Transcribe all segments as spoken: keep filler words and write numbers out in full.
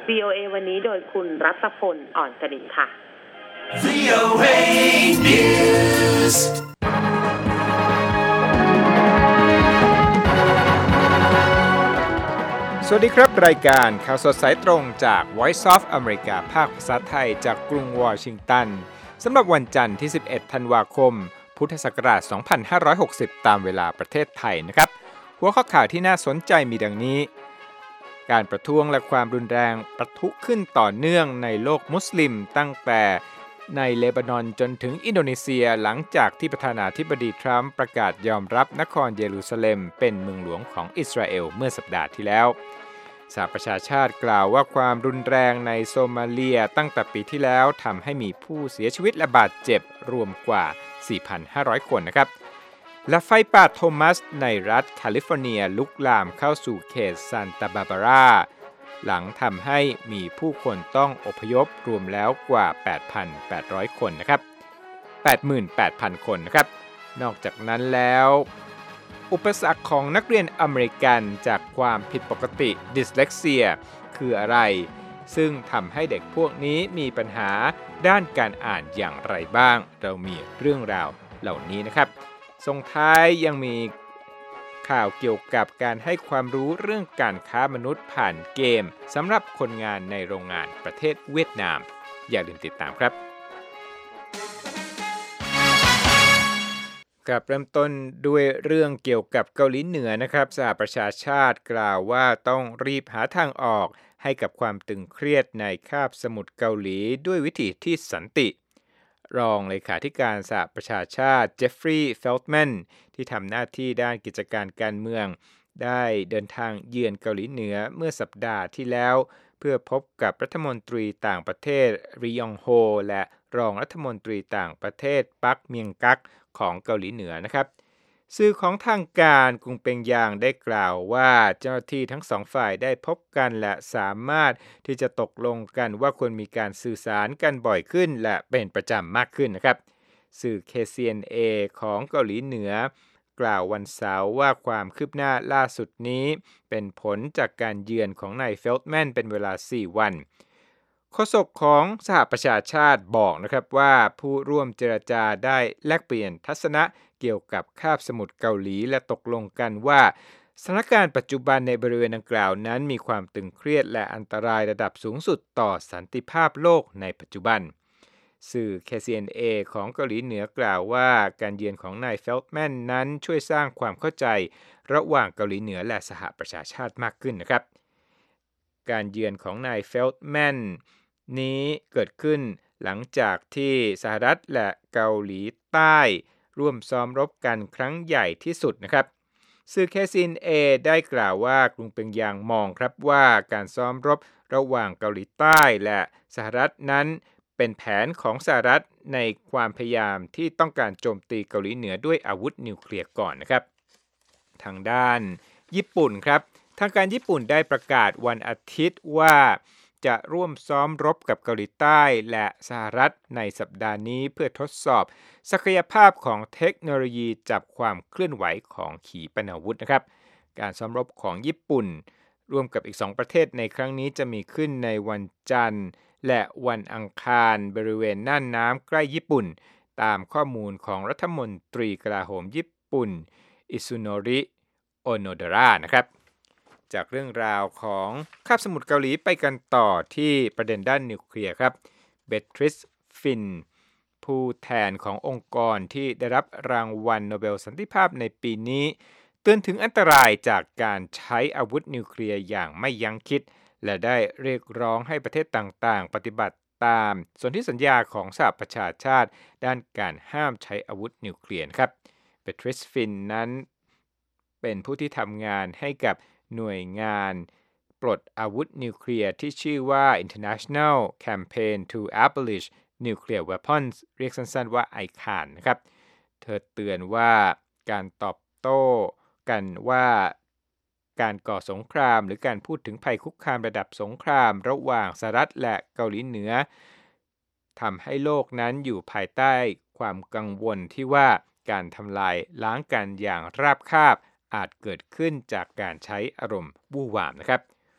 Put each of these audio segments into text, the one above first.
วี โอ เอ วันนี้โดยคุณรัตพลอ่อนสนิทค่ะวี โอ เอ News สวัสดีครับรายการข่าวสดสายตรงจาก Voice of America ภาคภาษาไทยจากกรุงวอชิงตันสำหรับวันจันทร์ที่สิบเอ็ดธันวาคมพุทธศักราชสองพันห้าร้อยหกสิบตามเวลาประเทศไทยนะครับหัวข้อข่าวที่น่าสนใจมีดังนี้การประท้วงและความรุนแรงปะทุขึ้นต่อเนื่องในโลกมุสลิมตั้งแต่ในเลบานอนจนถึงอินโดนีเซียหลังจากที่ประธานาธิบดีทรัมป์ประกาศยอมรับนครเยรูซาเล็มเป็นเมืองหลวงของอิสราเอลเมื่อสัปดาห์ที่แล้วสหประชาชาติกล่าวว่าความรุนแรงในโซมาเลียตั้งแต่ปีที่แล้วทำให้มีผู้เสียชีวิตและบาดเจ็บรวมกว่า สี่พันห้าร้อย คนนะครับและไฟป่าโทมัสในรัฐแคลิฟอร์เนียลุกลามเข้าสู่เขตซานตาบาบาราหลังทำให้มีผู้คนต้องอพยพรวมแล้วกว่า แปดพันแปดร้อย คนนะครับ แปดหมื่นแปดพัน คนนะครับนอกจากนั้นแล้วอุปสรรคของนักเรียนอเมริกันจากความผิดปกติดิสเลกเซียคืออะไรซึ่งทำให้เด็กพวกนี้มีปัญหาด้านการอ่านอย่างไรบ้างเรามีเรื่องราวเหล่านี้นะครับส่งท้ายยังมีข่าวเกี่ยวกับการให้ความรู้เรื่องการค้ามนุษย์ผ่านเกมสำหรับคนงานในโรงงานประเทศเวียดนามอย่าลืมติดตามครับครับเริ่มต้นด้วยเรื่องเกี่ยวกับเกาหลีเหนือนะครับสหประชาชาติกล่าวว่าต้องรีบหาทางออกให้กับความตึงเครียดในคาบสมุทรเกาหลีด้วยวิธีที่สันติรองเลขาธิการสหประชาชาติเจฟฟรีย์เฟลต์แมนที่ทำหน้าที่ด้านกิจการการเมืองได้เดินทางเยือนเกาหลีเหนือเมื่อสัปดาห์ที่แล้วเพื่อพบกับรัฐมนตรีต่างประเทศรียองโฮและรองรัฐมนตรีต่างประเทศปักเมียงกักของเกาหลีเหนือนะครับสื่อของทางการกรุงเปียงยางได้กล่าวว่าเจ้าหน้าที่ทั้งสองฝ่ายได้พบกันและสามารถที่จะตกลงกันว่าควรมีการสื่อสารกันบ่อยขึ้นและเป็นประจำมากขึ้นนะครับสื่อ เค ซี เอ็น เอ ของเกาหลีเหนือกล่าววันเสาร์ว่าความคืบหน้าล่าสุดนี้เป็นผลจากการเยือนของนายเฟลต์แมนเป็นเวลาสี่วันโฆษกของสหประชาชาติบอกนะครับว่าผู้ร่วมเจรจาได้แลกเปลี่ยนทัศนะเกี่ยวกับคาบสมุทรเกาหลีและตกลงกันว่าสถานการณ์ปัจจุบันในบริเวณดังกล่าวนั้นมีความตึงเครียดและอันตรายระดับสูงสุดต่อสันติภาพโลกในปัจจุบันสื่อ เค ซี เอ็น เอ ของเกาหลีเหนือกล่าวว่าการเยือนของนายเฟลต์แมนนั้นช่วยสร้างความเข้าใจระหว่างเกาหลีเหนือและสหประชาชาติมากขึ้นนะครับการเยือนของนายเฟลต์แมนนี้เกิดขึ้นหลังจากที่สหรัฐและเกาหลีใต้ร่วมซ้อมรบกันครั้งใหญ่ที่สุดนะครับสื่อ เค ซี เอ็น เอ ได้กล่าวว่ากรุงเปียงยางมองครับว่าการซ้อมรบระหว่างเกาหลีใต้และสหรัฐนั้นเป็นแผนของสหรัฐในความพยายามที่ต้องการโจมตีเกาหลีเหนือด้วยอาวุธนิวเคลียร์ก่อนนะครับทางด้านญี่ปุ่นครับทางการญี่ปุ่นได้ประกาศวันอาทิตย์ว่าจะร่วมซ้อมรบกับเกาหลีใต้และสหรัฐในสัปดาห์นี้เพื่อทดสอบศักยภาพของเทคโนโลยีจับความเคลื่อนไหวของขีปนาวุธนะครับการซ้อมรบของญี่ปุ่นร่วมกับอีกสองประเทศในครั้งนี้จะมีขึ้นในวันจันทร์และวันอังคารบริเวณน่านน้ำใกล้ญี่ปุ่นตามข้อมูลของรัฐมนตรีกลาโหมญี่ปุ่นอิซุโนริโอโนดาระนะครับจากเรื่องราวของคาบสมุทรเกาหลีไปกันต่อที่ประเด็นด้านนิวเคลียร์ครับเบทริสฟินผู้แทนขององค์กรที่ได้รับรางวัลโนเบลสันติภาพในปีนี้เตือนถึงอันตรายจากการใช้อาวุธนิวเคลียร์อย่างไม่ยั้งคิดและได้เรียกร้องให้ประเทศต่างๆปฏิบัติตามสนธิสัญญาของสหประชาชาติด้านการห้ามใช้อาวุธนิวเคลียร์ครับเบทริสฟินนั้นเป็นผู้ที่ทำงานให้กับหน่วยงานปลดอาวุธนิวเคลียร์ที่ชื่อว่า International Campaign to Abolish Nuclear Weapons เรียกสั้นๆว่า ไอ ซี เอ เอ็น นะครับเธอเตือนว่าการตอบโต้กันว่าการก่อสงครามหรือการพูดถึงภัยคุกคามระดับสงครามระหว่างสหรัฐและเกาหลีเหนือทำให้โลกนั้นอยู่ภายใต้ความกังวลที่ว่าการทำลายล้างกันอย่างราบคาบอาจเกิดขึ้นจากการใช้อารมณ์วู่วามนะครับ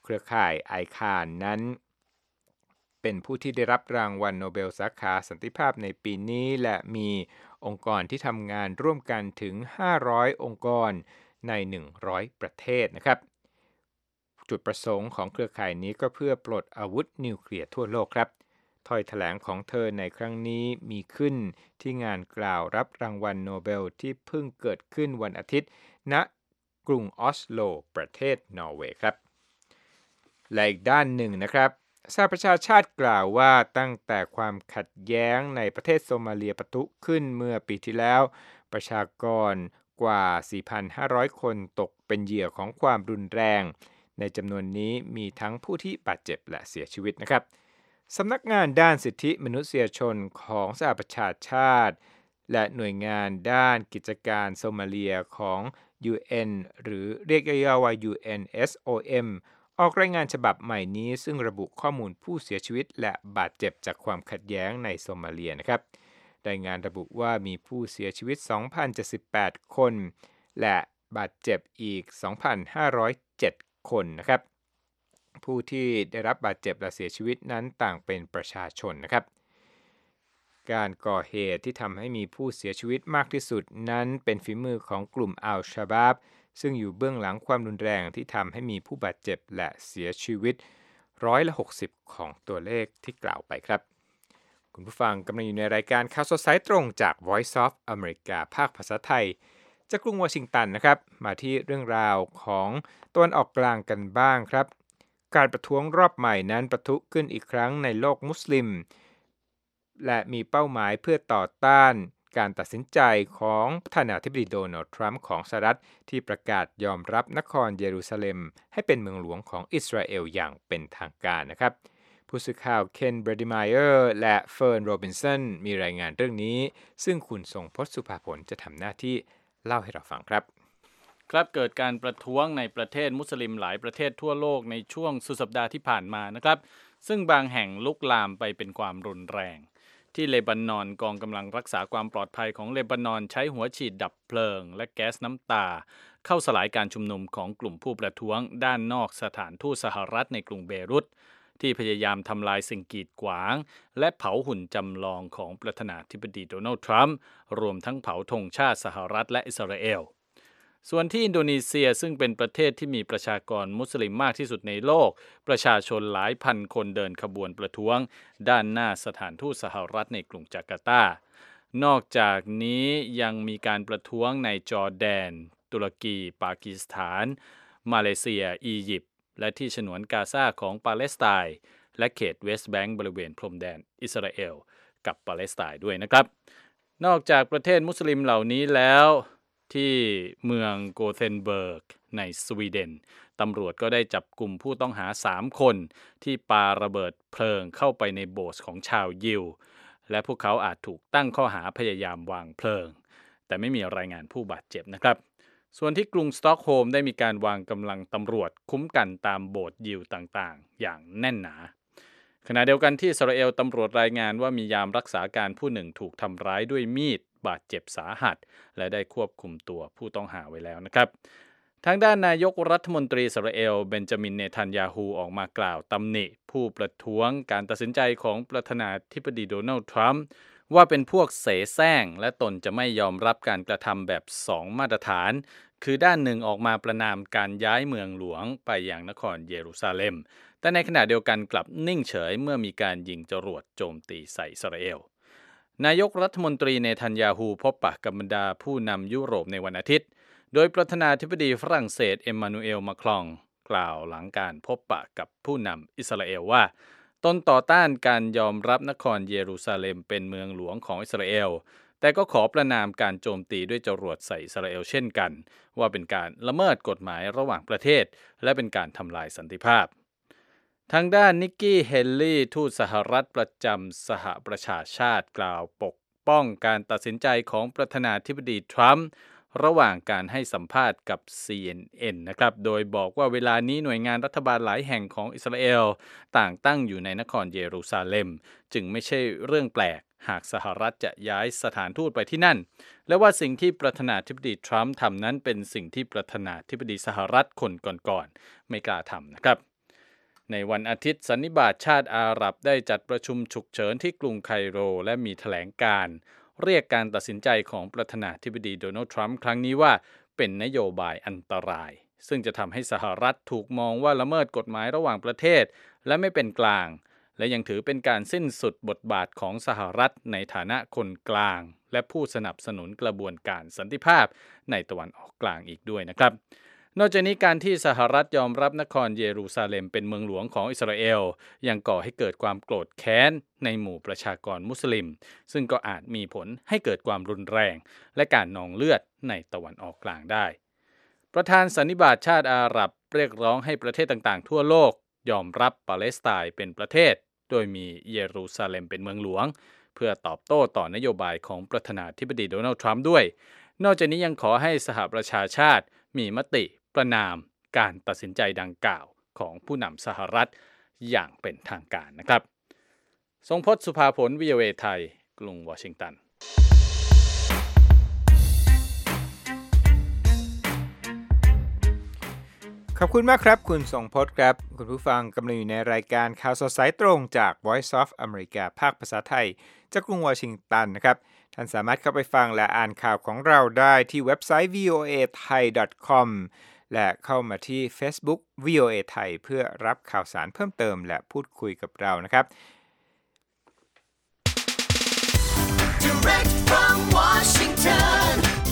เครือข่ายไอคานนั้นเป็นผู้ที่ได้รับรางวัลโนเบลสาขาสันติภาพในปีนี้และมีองค์กรที่ทำงานร่วมกันถึงห้าร้อยองค์กรในหนึ่งร้อยประเทศนะครับจุดประสงค์ของเครือข่ายนี้ก็เพื่อปลดอาวุธนิวเคลียร์ทั่วโลกครับถ้อยแถลงของเธอในครั้งนี้มีขึ้นที่งานกล่าวรับรางวัลโนเบลที่เพิ่งเกิดขึ้นวันอาทิตย์ณกรุงออสโลประเทศนอร์เวย์ครับและอีกด้านหนึ่งนะครับสหประชาชาติกล่าวว่าตั้งแต่ความขัดแย้งในประเทศโซมาเลียปะทุขึ้นเมื่อปีที่แล้วประชากรกว่า สี่พันห้าร้อย คนตกเป็นเหยื่อของความรุนแรงในจำนวนนี้มีทั้งผู้ที่บาดเจ็บและเสียชีวิตนะครับสำนักงานด้านสิทธิมนุษยชนของสหประชาชาติและหน่วยงานด้านกิจการโซมาเลียของ ยู เอ็น หรือเรียกย่อๆว่า ยู เอ็น เอส โอ เอ็ม ออกรายงานฉบับใหม่นี้ซึ่งระบุข้อมูลผู้เสียชีวิตและบาดเจ็บจากความขัดแย้งในโซมาเลียนะครับรายงานระบุว่ามีผู้เสียชีวิต สองพันเจ็ดสิบแปด คนและบาดเจ็บอีก สองพันห้าร้อยเจ็ด คนนะครับผู้ที่ได้รับบาดเจ็บและเสียชีวิตนั้นต่างเป็นประชาชนนะครับการก่อเหตุที่ทำให้มีผู้เสียชีวิตมากที่สุดนั้นเป็นฝีมือของกลุ่มอัลชาบาบซึ่งอยู่เบื้องหลังความรุนแรงที่ทำให้มีผู้บาดเจ็บและเสียชีวิตร้อยละหกสิบของตัวเลขที่กล่าวไปครับคุณผู้ฟังกำลังอยู่ในรายการข่าวสดสายตรงจาก Voice of America ภาคภาษาไทยจากกรุงวอชิงตันนะครับมาที่เรื่องราวของตะวันออกกลางกันบ้างครับการประท้วงรอบใหม่นั้นประทุขึ้นอีกครั้งในโลกมุสลิมและมีเป้าหมายเพื่อต่อต้านการตัดสินใจของประธานาธิบดีโดนัลด์ทรัมป์ของสหรัฐที่ประกาศยอมรับนครเยรูซาเล็มให้เป็นเมืองหลวงของอิสราเอลอย่างเป็นทางการนะครับผู้สื่อข่าวเคนเบรดิมายเออร์และเฟิร์นโรบินสันมีรายงานเรื่องนี้ซึ่งคุณทรงพจน์สุภาผลจะทำหน้าที่เล่าให้เราฟังครับครับเกิดการประท้วงในประเทศมุสลิมหลายประเทศทั่วโลกในช่วงสุดสัปดาห์ที่ผ่านมานะครับซึ่งบางแห่งลุกลามไปเป็นความรุนแรงที่เลบานอนกองกำลังรักษาความปลอดภัยของเลบานอนใช้หัวฉีดดับเพลิงและแก๊สน้ำตาเข้าสลายการชุมนุมของกลุ่มผู้ประท้วงด้านนอกสถานทูตสหรัฐในกรุงเบรุตที่พยายามทำลายสิ่งกีดขวางและเผาหุ่นจำลองของประธานาธิบดีโดนัลด์ทรัมป์รวมทั้งเผาธงชาติสหรัฐและอิสราเอลส่วนที่อินโดนีเซียซึ่งเป็นประเทศที่มีประชากรมุสลิมมากที่สุดในโลกประชาชนหลายพันคนเดินขบวนประท้วงด้านหน้าสถานทูตสหรัฐในกรุงจาการ์ตานอกจากนี้ยังมีการประท้วงในจอร์แดนตุรกีปากีสถานมาเลเซียอียิปต์และที่ฉนวนกาซาของปาเลสไตน์และเขตเวสต์แบงก์บริเวณพรมแดนอิสราเอลกับปาเลสไตน์ด้วยนะครับนอกจากประเทศมุสลิมเหล่านี้แล้วที่เมืองโกเทนเบิร์กในสวีเดนตำรวจก็ได้จับกลุ่มผู้ต้องหาสามคนที่ปาระเบิดเพลิงเข้าไปในโบสถ์ของชาวยิวและพวกเขาอาจถูกตั้งข้อหาพยายามวางเพลิงแต่ไม่มีรายงานผู้บาดเจ็บนะครับส่วนที่กรุงสต็อกโฮล์มได้มีการวางกำลังตำรวจคุ้มกันตามโบสถ์ยิวต่างๆอย่างแน่นหนาขณะเดียวกันที่อิสราเอลตำรวจรายงานว่ามียามรักษาการผู้หนึ่งถูกทำร้ายด้วยมีดบาดเจ็บสาหัสและได้ควบคุมตัวผู้ต้องหาไว้แล้วนะครับทางด้านนายกรัฐมนตรีอิสราเอลเบนจามินเนทันยาฮูออกมากล่าวตำหนิผู้ประท้วงการตัดสินใจของประธานาธิบดีโดนัลด์ทรัมป์ว่าเป็นพวกเสแสร้งและตนจะไม่ยอมรับการกระทำแบบสองมาตรฐานคือด้านหนึ่งออกมาประนามการย้ายเมืองหลวงไปยังนครเยรูซาเล็มแต่ในขณะเดียวกันกลับนิ่งเฉยเมื่อมีการยิงจรวดโจมตีใส่อิสราเอลนายกรัฐมนตรีเนทันยาฮูพบปะกับบรรดาผู้นำยุโรปในวันอาทิตย์โดยประธานาธิบดีฝรั่งเศสเอ็มมานูเอลมาครองกล่าวหลังการพบปะกับผู้นำอิสราเอลว่าตนต่อต้านการยอมรับนครเยรูซาเล็มเป็นเมืองหลวงของอิสราเอลแต่ก็ขอประนามการโจมตีด้วยจรวดใส่อิสราเอลเช่นกันว่าเป็นการละเมิดกฎหมายระหว่างประเทศและเป็นการทำลายสันติภาพทางด้านนิกกี้เฮลลี่ทูตสหรัฐประจำสหประชาชาติกล่าวปกป้องการตัดสินใจของประธานาธิบดีทรัมป์ระหว่างการให้สัมภาษณ์กับ ซี เอ็น เอ็น นะครับโดยบอกว่าเวลานี้หน่วยงานรัฐบาลหลายแห่งของอิสราเอลต่างตั้งอยู่ในนครเยรูซาเล็มจึงไม่ใช่เรื่องแปลกหากสหรัฐจะย้ายสถานทูตไปที่นั่นและว่าสิ่งที่ประธานาธิบดีทรัมป์ทำนั้นเป็นสิ่งที่ประธานาธิบดีสหรัฐคนก่อนๆไม่กล้าทำนะครับในวันอาทิตย์สันนิบาตชาติอาหรับได้จัดประชุมฉุกเฉินที่กรุงไคโรและมีแถลงการณ์เรียกการตัดสินใจของประธานาธิบดีโดนัลด์ทรัมป์ครั้งนี้ว่าเป็นนโยบายอันตรายซึ่งจะทำให้สหรัฐถูกมองว่าละเมิดกฎหมายระหว่างประเทศและไม่เป็นกลางและยังถือเป็นการสิ้นสุดบทบาทของสหรัฐในฐานะคนกลางและผู้สนับสนุนกระบวนการสันติภาพในตะวันออกกลางอีกด้วยนะครับนอกจากนี้การที่สหรัฐยอมรับนครเยรูซาเล็มเป็นเมืองหลวงของอิสราเอลยังก่อให้เกิดความโกรธแค้นในหมู่ประชากรมุสลิมซึ่งก็อาจมีผลให้เกิดความรุนแรงและการนองเลือดในตะวันออกกลางได้ประธานสันนิบาตชาติอาหรับเรียกร้องให้ประเทศต่างๆทั่วโลกยอมรับปาเลสไตน์เป็นประเทศโดยมีเยรูซาเล็มเป็นเมืองหลวงเพื่อตอบโต้ต่อนโยบายของประธานาธิบดีโดนัลด์ทรัมป์ด้วยนอกจากนี้ยังขอให้สหประชาชาติมีมติประณามการตัดสินใจดังกล่าวของผู้นำสหรัฐอย่างเป็นทางการนะครับทรงพจน์ สุภาผล วี โอ เอ ไทยกรุงวอชิงตันขอบคุณมากครับคุณทรงพจน์ครับคุณผู้ฟังกำลังอยู่ในรายการข่าวสดสายตรงจาก Voice of America ภาคภาษาไทยจากกรุงวอชิงตันนะครับท่านสามารถเข้าไปฟังและอ่านข่าวของเราได้ที่เว็บไซต์ วี โอ เอ ไทย ดอท คอม และเข้ามาที่ Facebook วี โอ เอ ไทยเพื่อรับข่าวสารเพิ่มเติมและพูดคุยกับเรานะครับ Direct from Washington,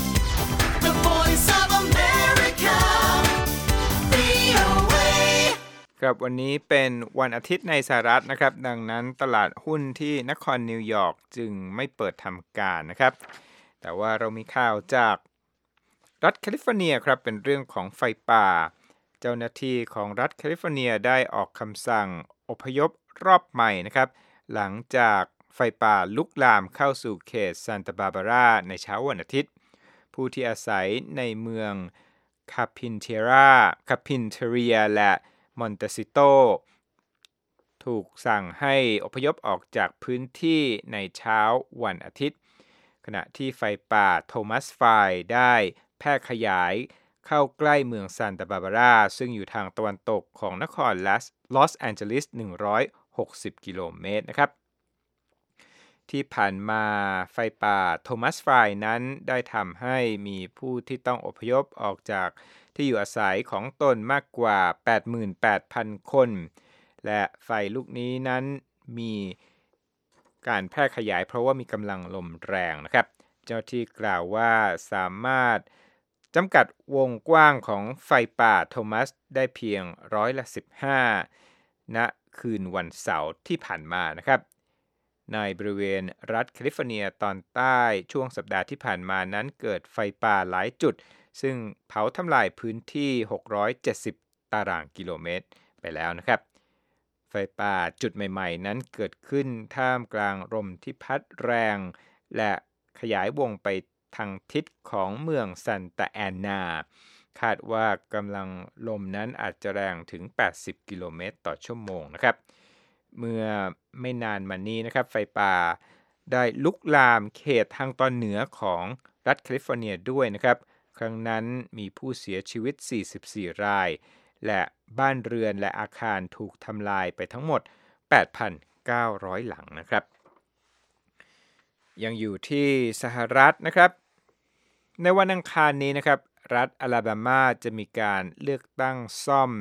the voice of America, วี โอ เอครับวันนี้เป็นวันอาทิตย์ในสหรัฐนะครับดังนั้นตลาดหุ้นที่นครนิวยอร์กจึงไม่เปิดทำการนะครับแต่ว่าเรามีข่าวจากรัฐแคลิฟอร์เนียครับเป็นเรื่องของไฟป่าเจ้าหน้าที่ของรัฐแคลิฟอร์เนียได้ออกคำสั่งอพยพรอบใหม่นะครับหลังจากไฟป่าลุกลามเข้าสู่เขตซานตาบาบาราในเช้าวันอาทิตย์ผู้ที่อาศัยในเมืองคาพินเทราคาพินเทเรียและมอนเตซิโตถูกสั่งให้อพยพออกจากพื้นที่ในเช้าวันอาทิตย์ขณะที่ไฟป่าโทมัสไฟได้แพร่ขยายเข้าใกล้เมืองซานตาบาบาราซึ่งอยู่ทางตะวันตกของนครลอสแอนเจลิสหนึ่งร้อยหกสิบกิโลเมตรนะครับที่ผ่านมาไฟป่าโทมัสไฟนั้นได้ทำให้มีผู้ที่ต้องอพยพออกจากที่อยู่อาศัยของตนมากกว่า แปดหมื่นแปดพัน คนและไฟลูกนี้นั้นมีการแพร่ขยายเพราะว่ามีกำลังลมแรงนะครับเจ้าที่กล่าวว่าสามารถจำกัดวงกว้างของไฟป่าโทมัสได้เพียงร้อยละสิบห้าณคืนวันเสาร์ที่ผ่านมานะครับในบริเวณรัฐแคลิฟอร์เนียตอนใต้ช่วงสัปดาห์ที่ผ่านมานั้นเกิดไฟป่าหลายจุดซึ่งเผาทำลายพื้นที่หกร้อยเจ็ดสิบตารางกิโลเมตรไปแล้วนะครับไฟป่าจุดใหม่ๆนั้นเกิดขึ้นท่ามกลางลมที่พัดแรงและขยายวงไปทางทิศของเมืองซันตาแอนนาคาดว่ากำลังลมนั้นอาจจะแรงถึงแปดสิบกิโลเมตรต่อชั่วโมงนะครับเมื่อไม่นานมานี้นะครับไฟป่าได้ลุกลามเขตทางตอนเหนือของรัฐแคลิฟอร์เนียด้วยนะครับครั้งนั้นมีผู้เสียชีวิตสี่สิบสี่รายและบ้านเรือนและอาคารถูกทำลายไปทั้งหมด แปดพันเก้าร้อย หลังนะครับยังอยู่ที่สหรัฐนะครับในวันอังคารนี้นะครับรัฐอลาบามาจะมีการเลือกตั้งซ่อม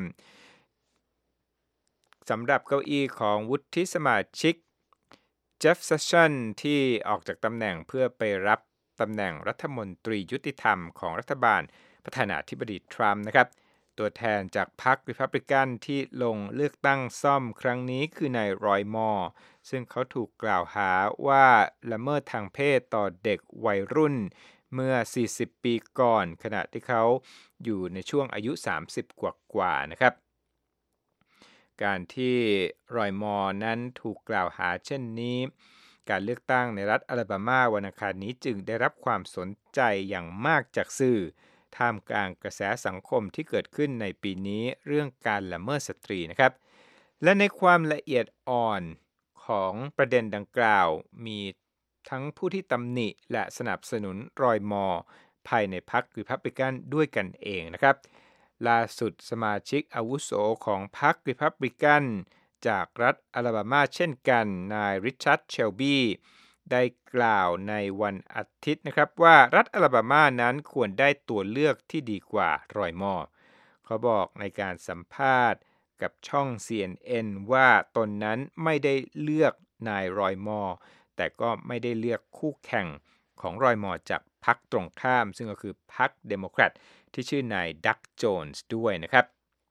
สำหรับเก้าอี้ของวุฒิสมาชิกเจฟเซชันที่ออกจากตำแหน่งเพื่อไปรับตำแหน่งรัฐมนตรียุติธรรมของรัฐบาลประธานาธิบดีทรัมป์นะครับตัวแทนจากพรรครีพับลิกันที่ลงเลือกตั้งซ่อมครั้งนี้คือนายรอยมอร์ซึ่งเขาถูกกล่าวหาว่าละเมิดทางเพศต่อเด็กวัยรุ่นเมื่อสี่สิบปีก่อนขณะที่เขาอยู่ในช่วงอายุสามสิบกว่าๆนะครับการที่รอยมอร์นั้นถูกกล่าวหาเช่นนี้การเลือกตั้งในรัฐอลาบามาวันอังคารนี้จึงได้รับความสนใจอย่างมากจากสื่อท่ามกลางกระแสสังคมที่เกิดขึ้นในปีนี้เรื่องการละเมิดสตรีนะครับและในความละเอียดอ่อนของประเด็นดังกล่าวมีทั้งผู้ที่ตำหนิและสนับสนุนรอยมอร์ภายในพรรครีพับลิกันด้วยกันเองนะครับล่าสุดสมาชิกอาวุโสของพรรคริพับลิกันจากรัฐอลาบามาเช่นกันนายริชาร์ดเชลบีได้กล่าวในวันอาทิตย์นะครับว่ารัฐอลาบามานั้นควรได้ตัวเลือกที่ดีกว่ารอยมอร์เขาบอกในการสัมภาษณ์กับช่อง ซี เอ็น เอ็น ว่าตนนั้นไม่ได้เลือกนายรอยมอร์แต่ก็ไม่ได้เลือกคู่แข่งของรอยมอร์จากพรรคตรงข้ามซึ่งก็คือพรรคเดโมแครตที่ชื่อนายดักโจนส์ด้วยนะครับ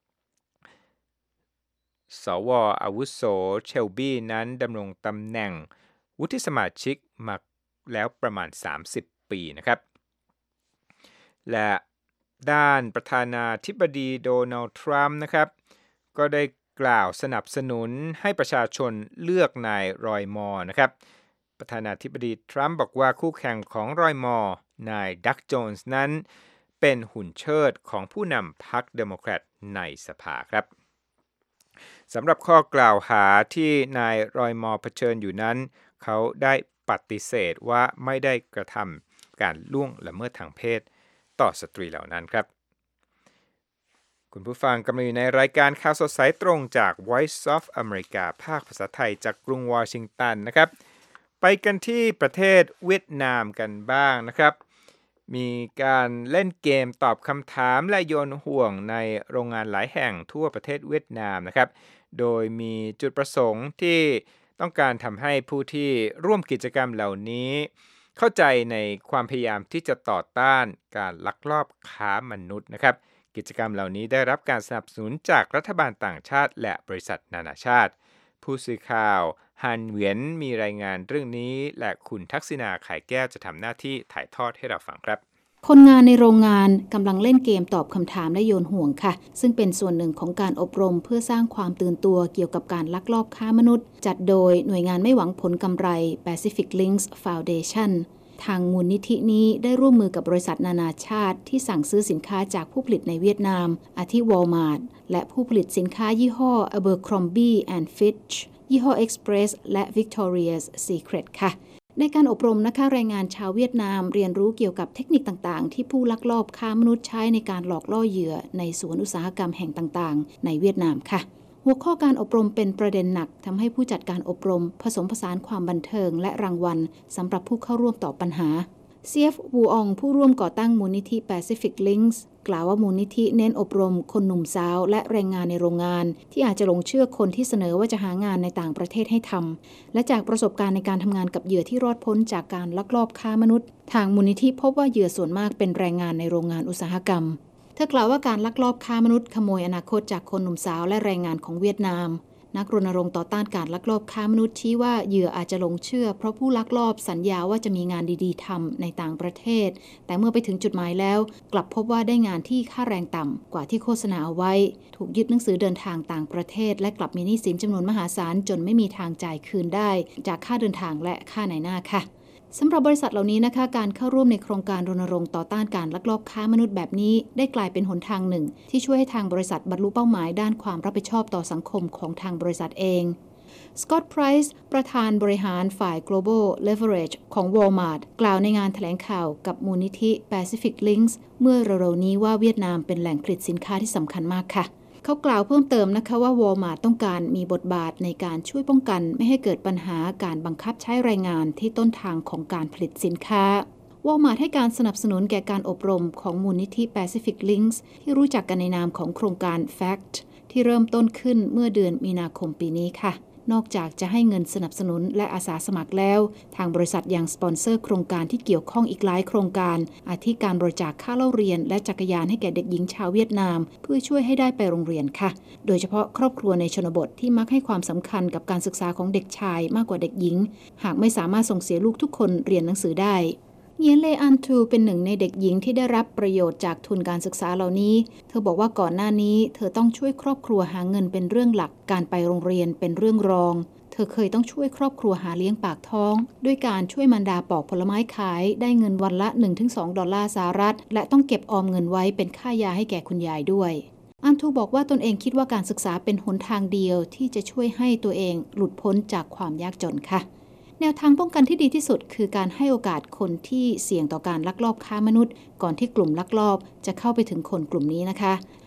สวอาวุโสเชลบีนั้นดำรงตำแหน่งวุฒิสมาชิกมาแล้วประมาณสามสิบปีนะครับและด้านประธานาธิบดีโดนัลด์ทรัมป์นะครับก็ได้กล่าวสนับสนุนให้ประชาชนเลือกนายรอยมอร์นะครับประธานาธิบดีทรัมป์บอกว่าคู่แข่งของรอยมอร์นายดักโจนส์นั้นเป็นหุ่นเชิดของผู้นำพรรคเดโมแครตในสภาครับสำหรับข้อกล่าวหาที่นายรอยมอร์เผชิญอยู่นั้นเขาได้ปฏิเสธว่าไม่ได้กระทำการล่วงละเมิดทางเพศต่อสตรีเหล่านั้นครับคุณผู้ฟังกำลังอยู่ในรายการข่าวสดสายตรงจาก Voice of America ภาคภาษาไทยจากกรุงวอชิงตันนะครับไปกันที่ประเทศเวียดนามกันบ้างนะครับมีการเล่นเกมตอบคำถามและโยนห่วงในโรงงานหลายแห่งทั่วประเทศเวียดนามนะครับโดยมีจุดประสงค์ที่ต้องการทำให้ผู้ที่ร่วมกิจกรรมเหล่านี้เข้าใจในความพยายามที่จะต่อต้านการลักลอบค้ามนุษย์นะครับกิจกรรมเหล่านี้ได้รับการสนับสนุนจากรัฐบาลต่างชาติและบริษัทนานาชาติผู้สื่อข่าวฮันเหวียนมีรายงานเรื่องนี้และคุณทักษิณาไข่แก้วจะทำหน้าที่ถ่ายทอดให้เราฟังครับคนงานในโรงงานกำลังเล่นเกมตอบคำถามและโยนห่วงค่ะซึ่งเป็นส่วนหนึ่งของการอบรมเพื่อสร้างความตื่นตัวเกี่ยวกับการลักลอบค้ามนุษย์จัดโดยหน่วยงานไม่หวังผลกำไร Pacific Links Foundation ทางมูลนิธินี้ได้ร่วมมือกับบริษัทนานาชาติที่สั่งซื้อสินค้าจากผู้ผลิตในเวียดนามอาทิ Walmart และผู้ผลิตสินค้ายี่ห้อ Abercrombie and Fitch ยี่ห้อ Express และ Victoria's Secret ค่ะในการอบรมนะคะแรงงานชาวเวียดนามเรียนรู้เกี่ยวกับเทคนิคต่างๆที่ผู้ลักลอบค้ามนุษย์ใช้ในการหลอกล่อเหยื่อในสวนอุตสาหกรรมแห่งต่างๆในเวียดนามค่ะหัวข้อการอบรมเป็นประเด็นหนักทำให้ผู้จัดการอบรมผสมผสานความบันเทิงและรางวัลสำหรับผู้เข้าร่วมตอบปัญหาเซียฟ วูอองผู้ร่วมก่อตั้งมูลนิธิ Pacific Links กล่าวว่ามูลนิธิเน้นอบรมคนหนุ่มสาวและแรงงานในโรงงานที่อาจจะหลงเชื่อคนที่เสนอว่าจะหางานในต่างประเทศให้ทำและจากประสบการณ์ในการทำงานกับเหยื่อที่รอดพ้นจากการลักลอบค้ามนุษย์ทางมูลนิธิพบว่าเหยื่อส่วนมากเป็นแรงงานในโรงงานอุตสาหกรรมเธอกล่าวว่าการลักลอบค้ามนุษย์ขโมยอนาคตจากคนหนุ่มสาวและแรงงานของเวียดนามนักรณรงค์ต่อต้านการลักลอบค้ามนุษย์ชี้ว่าเหยื่ออาจจะหลงเชื่อเพราะผู้ลักลอบสัญญาว่าจะมีงานดีๆทำในต่างประเทศแต่เมื่อไปถึงจุดหมายแล้วกลับพบว่าได้งานที่ค่าแรงต่ำกว่าที่โฆษณาเอาไว้ถูกยึดหนังสือเดินทางต่างประเทศและกลับมีหนี้สินจำนวนมหาศาลจนไม่มีทางจ่ายคืนได้จากค่าเดินทางและค่านายหน้าค่ะสำหรับบริษัทเหล่านี้นะคะการเข้าร่วมในโครงการรณรงค์ต่อต้านการลักลอบค้ามนุษย์แบบนี้ได้กลายเป็นหนทางหนึ่งที่ช่วยให้ทางบริษัทบรรลุเป้าหมายด้านความรับผิดชอบต่อสังคมของทางบริษัทเองสกอตต์ไพรส์ประธานบริหารฝ่าย Global Leverage ของ Walmart กล่าวในงานแถลงข่าวกับมูลนิธิ Pacific Links เมื่อเร็วๆนี้ว่าเวียดนามเป็นแหล่งผลิตสินค้าที่สำคัญมากค่ะเขากล่าวเพิ่มเติมนะคะว่า Walmart ต้องการมีบทบาทในการช่วยป้องกันไม่ให้เกิดปัญหาการบังคับใช้แรงงานที่ต้นทางของการผลิตสินค้า Walmart ให้การสนับสนุนแก่การอบรมของมูลนิธิ Pacific Links ที่รู้จักกันในนามของโครงการ แฟคท์ ที่เริ่มต้นขึ้นเมื่อเดือนมีนาคมปีนี้ค่ะนอกจากจะให้เงินสนับสนุนและอาสาสมัครแล้วทางบริษัทยังสปอนเซอร์โครงการที่เกี่ยวข้องอีกหลายโครงการอาทิการบริจาคค่าเล่าเรียนและจักรยานให้แก่เด็กหญิงชาวเวียดนามเพื่อช่วยให้ได้ไปโรงเรียนค่ะโดยเฉพาะครอบครัวในชนบทที่มักให้ความสำคัญกับการศึกษาของเด็กชายมากกว่าเด็กหญิงหากไม่สามารถส่งเสียลูกทุกคนเรียนหนังสือได้เยียนเลอันทูเป็นหนึ่งในเด็กหญิงที่ได้รับประโยชน์จากทุนการศึกษาเหล่านี้เธอบอกว่าก่อนหน้านี้เธอต้องช่วยครอบครัวหาเงินเป็นเรื่องหลักการไปโรงเรียนเป็นเรื่องรองเธอเคยต้องช่วยครอบครัวหาเลี้ยงปากท้องด้วยการช่วยมารดาปอกผลไม้ขายได้เงินวันละ หนึ่งถึงสอง ดอลลาร์สหรัฐและต้องเก็บออมเงินไว้เป็นค่ายาให้แก่คุณยายด้วยอันทูบอกว่าตนเองคิดว่าการศึกษาเป็นหนทางเดียวที่จะช่วยให้ตัวเองหลุดพ้นจากความยากจนค่ะแนวทางป้องกันที่ดีที่สุดคือการให้โอกาสคนที่เสี่ยงต่อการลักลอบค้ามนุษย์ก่อนที่กลุ่มลักลอบจะเข้าไปถึงคนกลุ่มนี้นะคะ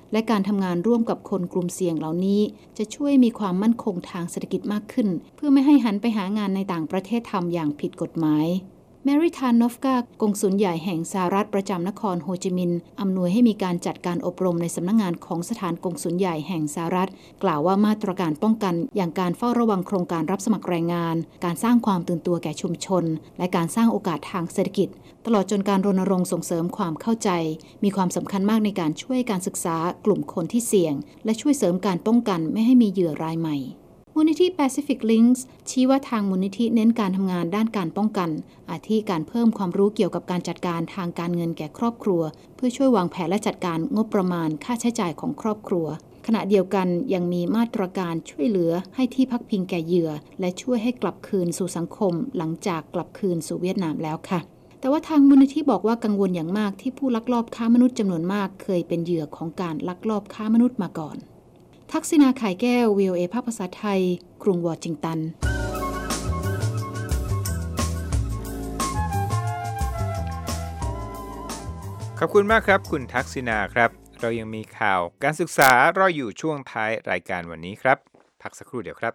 และการทำงานร่วมกับคนกลุ่มเสี่ยงเหล่านี้จะช่วยมีความมั่นคงทางเศรษฐกิจมากขึ้นเพื่อไม่ให้หันไปหางานในต่างประเทศทำอย่างผิดกฎหมายแมริทานอฟกากงสุลใหญ่แห่งสหรัฐประจำนครโฮจิมินห์อำนวยให้มีการจัดการอบรมในสำนักงานของสถานกงสุลใหญ่แห่งสหรัฐกล่าวว่ามาตรการป้องกันอย่างการเฝ้าระวังโครงการรับสมัครแรงงานการสร้างความตื่นตัวแก่ชุมชนและการสร้างโอกาสทางเศรษฐกิจตลอดจนการรณรงค์ส่งเสริมความเข้าใจมีความสำคัญมากในการช่วยการศึกษากลุ่มคนที่เสี่ยงและช่วยเสริมการป้องกันไม่ให้มีเหยื่อรายใหม่มูลนิธิ Pacific Links ชี้ว่าทางมูลนิธิเน้นการทำงานด้านการป้องกันอาทิการเพิ่มความรู้เกี่ยวกับการจัดการทางการเงินแก่ครอบครัวเพื่อช่วยวางแผนและจัดการงบประมาณค่าใช้จ่ายของครอบครัวขณะเดียวกันยังมีมาตรการช่วยเหลือให้ที่พักพิงแก่เหยื่อและช่วยให้กลับคืนสู่สังคมหลังจากกลับคืนสู่เวียดนามแล้วค่ะแต่ว่าทางมูลนิธิบอกว่ากังวลอย่างมากที่ผู้ลักลอบค้ามนุษย์จำนวนมากเคยเป็นเหยื่อของการลักลอบค้ามนุษย์มาก่อนทักษิณา ข่ายแก้ว วี โอ เอ ภาคภาษาไทยกรุงวอชิงตันขอบคุณมากครับคุณทักษิณาครับเรายังมีข่าวการศึกษารออยู่ช่วงท้ายรายการวันนี้ครับพักสักครู่เดียวครับ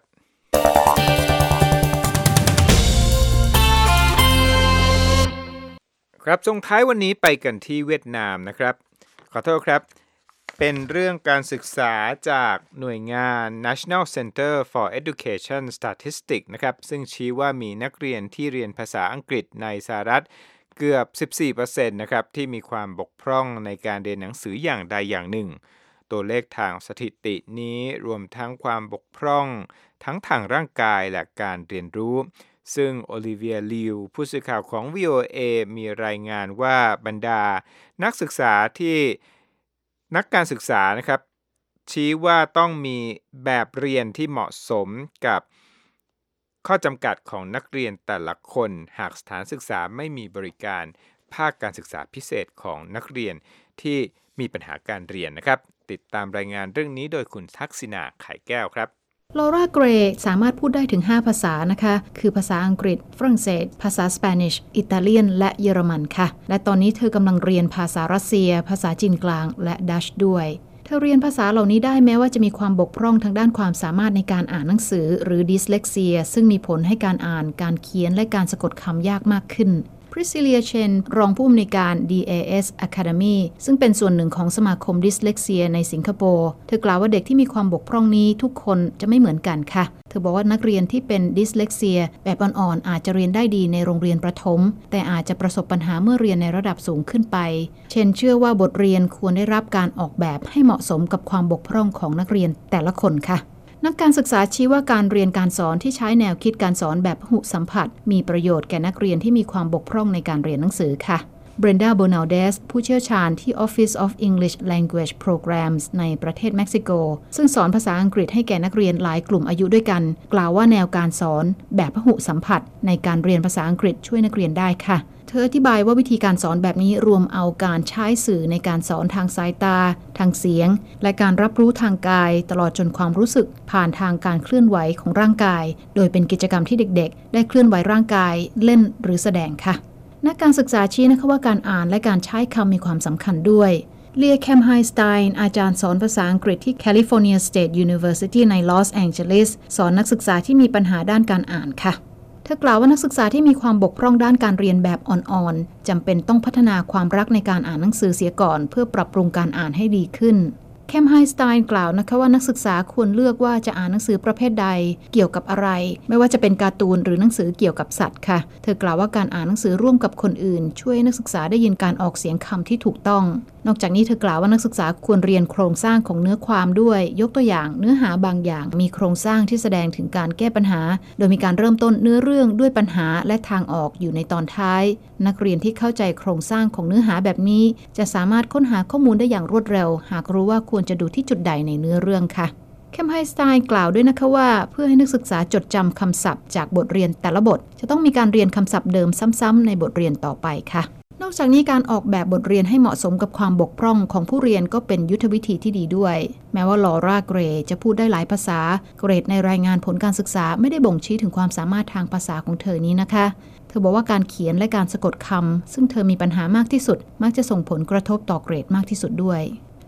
ครับส่งท้ายวันนี้ไปกันที่เวียดนามนะครับขอโทษครับเป็นเรื่องการศึกษาจากหน่วยงาน National Center for Education Statistics นะครับซึ่งชี้ว่ามีนักเรียนที่เรียนภาษาอังกฤษในสหรัฐเกือบ สิบสี่เปอร์เซ็นต์ นะครับที่มีความบกพร่องในการเรียนหนังสืออย่างใดอย่างหนึ่งตัวเลขทางสถิตินี้รวมทั้งความบกพร่องทั้งทางร่างกายและการเรียนรู้ซึ่งโอลิเวียลิวผู้สื่อข่าวของ วี โอ เอ มีรายงานว่าบรรดานักศึกษาที่นักการศึกษานะครับชี้ว่าต้องมีแบบเรียนที่เหมาะสมกับข้อจำกัดของนักเรียนแต่ละคนหากสถานศึกษาไม่มีบริการภาคการศึกษาพิเศษของนักเรียนที่มีปัญหาการเรียนนะครับติดตามรายงานเรื่องนี้โดยคุณทักษิณา ไข่แก้วครับลอร่า เกรย์สามารถพูดได้ถึงห้าภาษานะคะคือภาษาอังกฤษฝรั่งเศสภาษาสเปนิชอิตาเลียนและเยอรมันค่ะและตอนนี้เธอกำลังเรียนภาษารัสเซียภาษาจีนกลางและดัชด้วยเธอเรียนภาษาเหล่านี้ได้แม้ว่าจะมีความบกพร่องทางด้านความสามารถในการอ่านหนังสือหรือดิสเลกเซียซึ่งมีผลให้การอ่านการเขียนและการสะกดคำยากมากขึ้นพริซิเลียเชนรองผู้อำนวยการ ดี เอ เอส Academy ซึ่งเป็นส่วนหนึ่งของสมาคมดิสเลกเซียในสิงคโปร์เธอกล่าวว่าเด็กที่มีความบกพร่องนี้ทุกคนจะไม่เหมือนกันค่ะเธอบอกว่านักเรียนที่เป็นดิสเลกเซียแบบอ่อนๆอาจจะเรียนได้ดีในโรงเรียนประถมแต่อาจจะประสบปัญหาเมื่อเรียนในระดับสูงขึ้นไปเชนเชื่อว่าบทเรียนควรได้รับการออกแบบให้เหมาะสมกับความบกพร่องของนักเรียนแต่ละคนค่ะนักการศึกษาชี้ว่าการเรียนการสอนที่ใช้แนวคิดการสอนแบบพหุสัมผัสมีประโยชน์แก่นักเรียนที่มีความบกพร่องในการเรียนหนังสือค่ะเบรนดา โบนัลเดสผู้เชี่ยวชาญที่ Office of English Language Programs ในประเทศเม็กซิโกซึ่งสอนภาษาอังกฤษให้แก่นักเรียนหลายกลุ่มอายุด้วยกันกล่าวว่าแนวการสอนแบบพหุสัมผัสในการเรียนภาษาอังกฤษช่วยนักเรียนได้ค่ะเธออธิบายว่าวิธีการสอนแบบนี้รวมเอาการใช้สื่อในการสอนทางสายตาทางเสียงและการรับรู้ทางกายตลอดจนความรู้สึกผ่านทางการเคลื่อนไหวของร่างกายโดยเป็นกิจกรรมที่เด็กๆได้เคลื่อนไหวร่างกายเล่นหรือแสดงค่ะนักการศึกษาชี้นะคะว่าการอ่านและการใช้คำมีความสำคัญด้วยเลีย แคมไฮสไตน์อาจารย์สอนภาษาอังกฤษที่ California State University ในลอสแองเจลิสสอนนักศึกษาที่มีปัญหาด้านการอ่านค่ะเธอกล่าวว่านักศึกษาที่มีความบกพร่องด้านการเรียนแบบอ่อนๆจำเป็นต้องพัฒนาความรักในการอ่านหนังสือเสียก่อนเพื่อปรับปรุงการอ่านให้ดีขึ้นแคมไฮสไตน์กล่าวนะคะว่านักศึกษาควรเลือกว่าจะอ่านหนังสือประเภทใดเกี่ยวกับอะไรไม่ว่าจะเป็นการ์ตูนหรือหนังสือเกี่ยวกับสัตว์ค่ะเธอกล่าวว่าการอ่านหนังสือร่วมกับคนอื่นช่วยนักศึกษาได้ยินการออกเสียงคำที่ถูกต้องนอกจากนี้เธอกล่าวว่านักศึกษาควรเรียนโครงสร้างของเนื้อความด้วยยกตัวอย่างเนื้อหาบางอย่างมีโครงสร้างที่แสดงถึงการแก้ปัญหาโดยมีการเริ่มต้นเนื้อเรื่องด้วยปัญหาและทางออกอยู่ในตอนท้ายนักเรียนที่เข้าใจโครงสร้างของเนื้อหาแบบนี้จะสามารถค้นหาข้อมูลได้อย่างรวดเร็วหากรู้ว่าควรจะดูที่จุดใดในเนื้อเรื่องค่ะแคมไฮสไตน์กล่าวด้วยนะคะว่าเพื่อให้นักศึกษาจดจำคำศัพท์จากบทเรียนแต่ละบทจะต้องมีการเรียนคำศัพท์เดิมซ้ำๆในบทเรียนต่อไปค่ะนอกจากนี้การออกแบบบทเรียนให้เหมาะสมกับความบกพร่องของผู้เรียนก็เป็นยุทธวิธีที่ดีด้วยแม้ว่าลอร่า เกรย์จะพูดได้หลายภาษาเกรดในรายงานผลการศึกษาไม่ได้บ่งชี้ถึงความสามารถทางภาษาของเธอนี้นะคะเธอบอกว่าการเขียนและการสะกดคำซึ่งเธอมีปัญหามากที่สุดมักจะส่งผลกระทบต่อเกรดมากที่สุดด้วย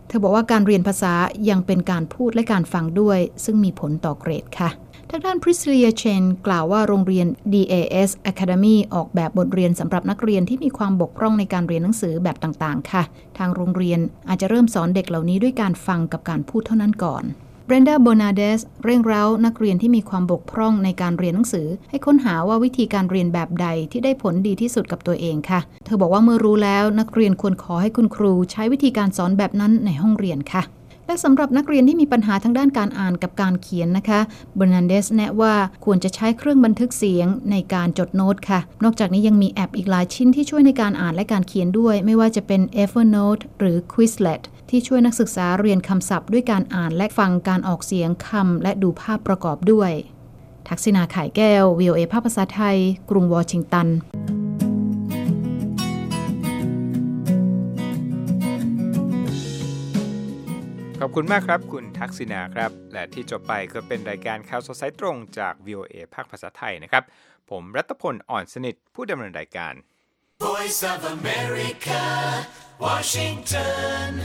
เธอบอกว่าการเรียนภาษายังเป็นการพูดและการฟังด้วยซึ่งมีผลต่อเกรดค่ะทางด้าน Priscilla Chen กล่าวว่าโรงเรียน ดี เอ เอส Academy ออกแบบบทเรียนสำหรับนักเรียนที่มีความบกพร่องในการเรียนหนังสือแบบต่างๆค่ะทางโรงเรียนอาจจะเริ่มสอนเด็กเหล่านี้ด้วยการฟังกับการพูดเท่านั้นก่อนBrenda Bernardes เร่งเร้านักเรียนที่มีความบกพร่องในการเรียนหนังสือให้ค้นหาว่าวิธีการเรียนแบบใดที่ได้ผลดีที่สุดกับตัวเองค่ะเธอบอกว่าเมื่อรู้แล้วนักเรียนควรขอให้คุณครูใช้วิธีการสอนแบบนั้นในห้องเรียนค่ะและสำหรับนักเรียนที่มีปัญหาทางด้านการอ่านกับการเขียนนะคะ Bernardes แนะว่าควรจะใช้เครื่องบันทึกเสียงในการจดโน้ตค่ะนอกจากนี้ยังมีแอปอีกหลายชิ้นที่ช่วยในการอ่านและการเขียนด้วยไม่ว่าจะเป็น Evernote หรือ Quizletที่ช่วยนักศึกษาเรียนคำศัพท์ด้วยการอ่านและฟังการออกเสียงคำและดูภาพประกอบด้วยทักษิณา ข่ายแก้ว วี โอ เอ ภาคภาษาไทยกรุงวอชิงตันขอบคุณมากครับคุณทักษิณาครับและที่จบไปก็เป็นรายการข่าวสดสายตรงจาก วี โอ เอ ภาคภาษาไทยนะครับผมรัตพลอ่อนสนิทผู้ดำเนินรายการ Voice of America, Washington.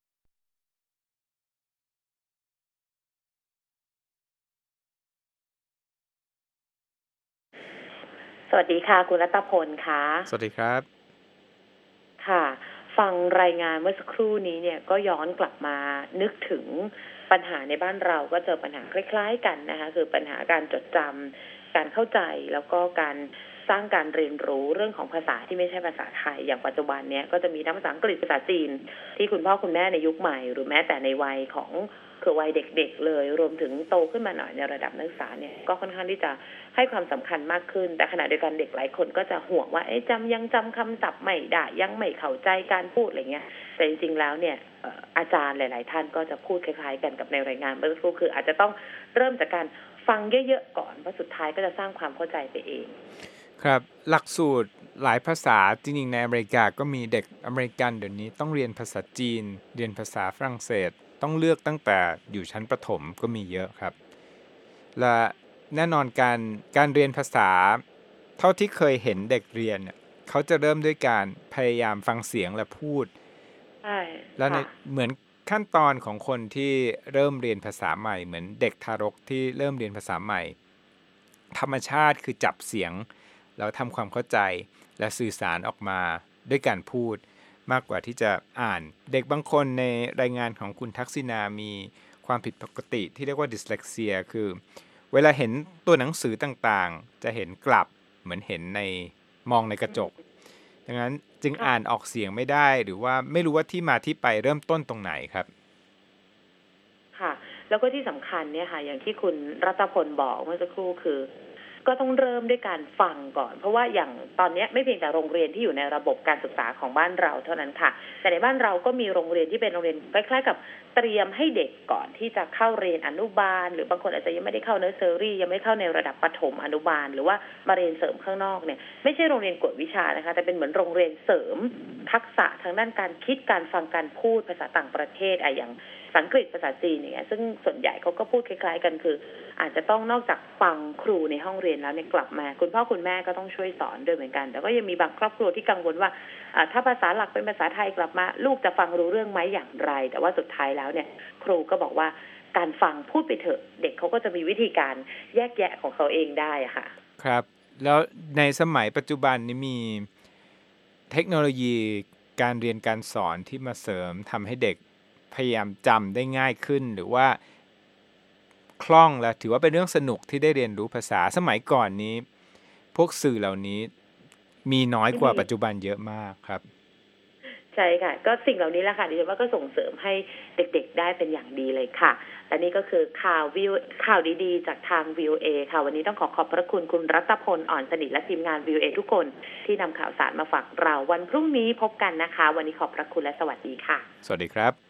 สวัสดีค่ะคุณรัตพลค่ะสวัสดีครับค่ะฟังรายงานเมื่อสักครู่นี้เนี่ยก็ย้อนกลับมานึกถึงปัญหาในบ้านเราก็เจอปัญหาคล้ายๆกันนะคะคือปัญหาการจดจำการเข้าใจแล้วก็การสร้างการเรียนรู้เรื่องของภาษาที่ไม่ใช่ภาษาไทยอย่างปัจจุบันเนี้ยก็จะมีทั้งภาษาอังกฤษภาษาจีนที่คุณพ่อคุณแม่ในยุคใหม่หรือแม้แต่ในวัยของคือวัยเด็กๆเลยรวมถึงโตขึ้นมาหน่อยในระดับนักศึกษาเนี่ยก็ค่อนข้างที่จะให้ความสำคัญมากขึ้นแต่ขณะเดียวกันเด็กหลายคนก็จะห่วงว่าเอ๊ะจำยังจำคำศัพท์ไม่ได้ยังไม่เข้าใจการพูดอะไรเงี้ยแต่จริงๆแล้วเนี่ยอาจารย์หลายๆท่านก็จะพูดคล้ายๆกันกับในรายงานเมื่อสักครู่คืออาจจะต้องเริ่มจากการฟังเยอะๆก่อนเพราะสุดท้ายก็จะสร้างความเข้าใจไปเองครับหลักสูตรหลายภาษาจริงๆในอเมริกาก็มีเด็กอเมริกันเดี๋ยวนี้ต้องเรียนภาษาจีนเรียนภาษาฝรั่งเศสต้องเลือกตั้งแต่อยู่ชั้นประถมก็มีเยอะครับและแน่นอนการการเรียนภาษาเท่าที่เคยเห็นเด็กเรียนเขาจะเริ่มด้วยการพยายามฟังเสียงและพูดใช่แล้วเหมือนขั้นตอนของคนที่เริ่มเรียนภาษาใหม่เหมือนเด็กทารกที่เริ่มเรียนภาษาใหม่ธรรมชาติคือจับเสียงแล้วทำความเข้าใจและสื่อสารออกมาด้วยการพูดมากกว่าที่จะอ่านเด็กบางคนในรายงานของคุณทักษิณามีความผิดปกติที่เรียกว่าดิสเลกเซียคือเวลาเห็นตัวหนังสือต่างๆจะเห็นกลับเหมือนเห็นในมองในกระจกดังนั้นจึงอ่านออกเสียงไม่ได้หรือว่าไม่รู้ว่าที่มาที่ไปเริ่มต้นตรงไหนครับค่ะแล้วก็ที่สำคัญเนี่ยค่ะอย่างที่คุณรัตพลบอกเมื่อสักครู่คือก็ต้องเริ่มด้วยการฟังก่อนเพราะว่าอย่างตอนนี้ไม่เพียงแต่โรงเรียนที่อยู่ในระบบการศึกษาของบ้านเราเท่านั้นค่ะแต่ในบ้านเราก็มีโรงเรียนที่เป็นโรงเรียนคล้ายๆกับเตรียมให้เด็กก่อนที่จะเข้าเรียนอนุบาลหรือบางคนอาจจะยังไม่ได้เข้าเนอร์เซอรี่ยังไม่เข้าในระดับประถมอนุบาลหรือว่ามาเรียนเสริมข้างนอกเนี่ยไม่ใช่โรงเรียนกวดวิชานะคะแต่เป็นเหมือนโรงเรียนเสริมทักษะทางด้านการคิดการฟังการพูดภาษาต่างประเทศอะอย่างสังกฤษภาษาจีนอย่างเงี้ยซึ่งส่วนใหญ่เขาก็พูดคล้ายๆกันคืออาจจะต้องนอกจากฟังครูในห้องเรียนแล้วเนี่ยกลับมาคุณพ่อคุณแม่ก็ต้องช่วยสอนด้วยเหมือนกันแต่ก็ยังมีบางครอบครัวที่กังวลว่าถ้าภาษาหลักเป็นภาษาไทยกลับมาลูกจะฟังรู้เรื่องไหมอย่างไรแต่ว่าสุดท้ายแล้วเนี่ยครูก็บอกว่าการฟังพูดไปเถอะเด็กเขาก็จะมีวิธีการแยกแยะของเขาเองได้อะค่ะครับแล้วในสมัยปัจจุบันนี้มีเทคโนโลยีการเรียนการสอนที่มาเสริมทำให้เด็กพยายามจำได้ง่ายขึ้นหรือว่าคล่องและถือว่าเป็นเรื่องสนุกที่ได้เรียนรู้ภาษาสมัยก่อนนี้พวกสื่อเหล่านี้มีน้อยกว่าปัจจุบันเยอะมากครับใช่ค่ะก็สิ่งเหล่านี้แหละค่ะดิฉันว่าก็ส่งเสริมให้เด็กๆได้เป็นอย่างดีเลยค่ะและนี่ก็คือข่าววิวข่าวดีๆจากทาง วี โอ เอ ค่ะวันนี้ต้องขอขอบพระคุณคุณรัตพลอ่อนสนิทและทีมงาน วี โอ เอ ทุกคนที่นำข่าวสารมาฝากเราวันพรุ่งนี้พบกันนะคะวันนี้ขอบพระคุณและสวัสดีค่ะสวัสดีครับ